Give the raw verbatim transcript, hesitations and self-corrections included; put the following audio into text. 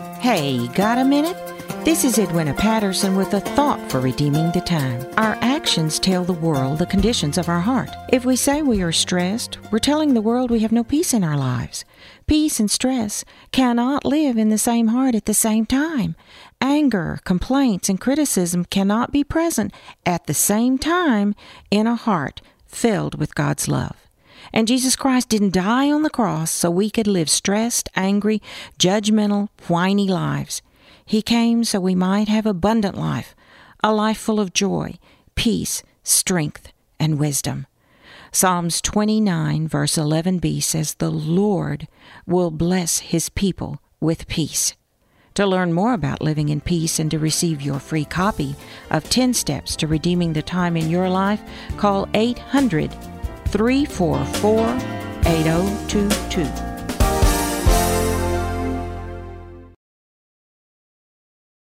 Hey, got a minute? This is Edwina Patterson with a thought for redeeming the time. Our actions tell the world the conditions of our heart. If we say we are stressed, we're telling the world we have no peace in our lives. Peace and stress cannot live in the same heart at the same time. Anger, complaints, and criticism cannot be present at the same time in a heart filled with God's love. And Jesus Christ didn't die on the cross so we could live stressed, angry, judgmental, whiny lives. He came so we might have abundant life, a life full of joy, peace, strength, and wisdom. Psalms twenty-nine, verse eleven b says, "The Lord will bless His people with peace." To learn more about living in peace and to receive your free copy of ten Steps to Redeeming the Time in Your Life, call eight hundred, three four four, eight oh two two.